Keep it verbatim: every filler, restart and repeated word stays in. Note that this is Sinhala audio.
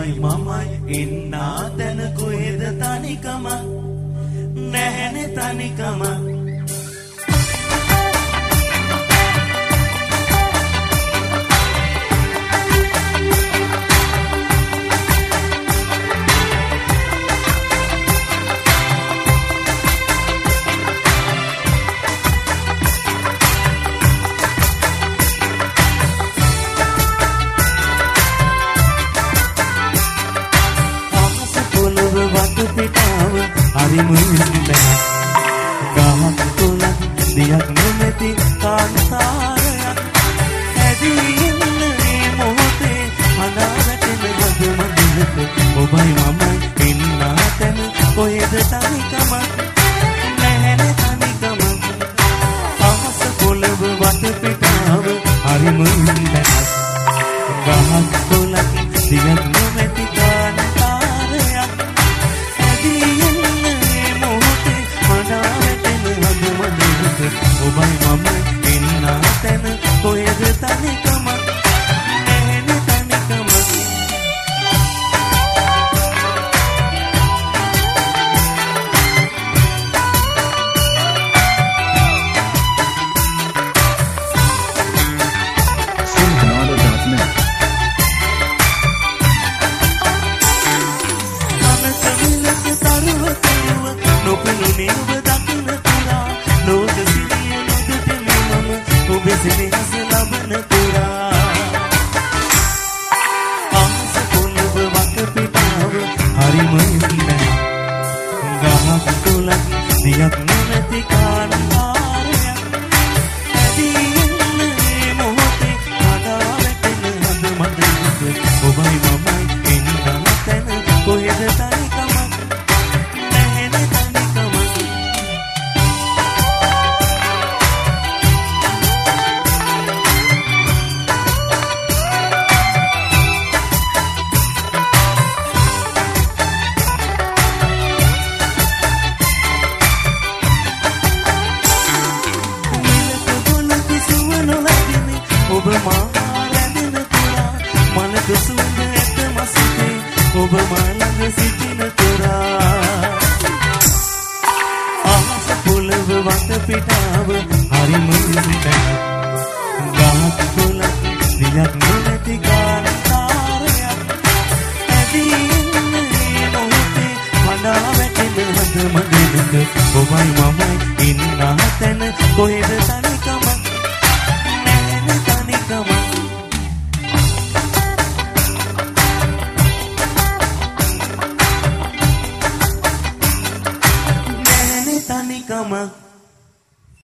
ඔබයි මමයි ඉන්නා තැන කොහෙද තනිකම නැහැනේ තනිකම හරිම ඉන්නක ගහක් තුලක් දියක් නොමැති කාන්තාරයක් ඇදී ඉන්න මේ මොහොතේ අනාගතෙම හදම දිනක ඔබයි මමයි ඉන්නා තැන කොහෙද තනිකම නැහැනේ තනිකම අහස පොළව වට පිටාව හරිම ඉන්නක ගහක් තුලක් දියක් නොමැති කාන්තාරයක් ඔබයි මම ඉන්නා තැන කොහෙද තනිකම නැහැනේ තනිකම sinhanada dot net අනකමිලක තරුව තරුව නොපෙනුනේ ඔබ දකින්න පුරා ලෝක සිනහස ලබන පුරා අහස පොළව වට පිටාව හරිම ඉන්න ගහක් තුලක් දියක් නොමැති කාන්තාරයක් ඇදී ඉන්න මේ මොහොතේ කඩා වැටෙන හද මඩක ඔබයි මමයි ඉන්නා තැන කොහෙද තනිකම නැහැනේ තනිකම ඔබ මා රැඳෙන තුරා මනක සුවඳ ඇත මසිතේ ඔබ මා ළඟ සිටින තුරා අහස පොළව වට පිටාව හරිම ඉන්නක ගහක් තුලක් දියක් නොමැති කාන්තාරයක් ඇදී ඉන්න මේ මොහොතේ කඩා වැටෙන හද මඩක ඔබයි මමයි ඉන්නා තැන කොහෙද තනිකම Come on.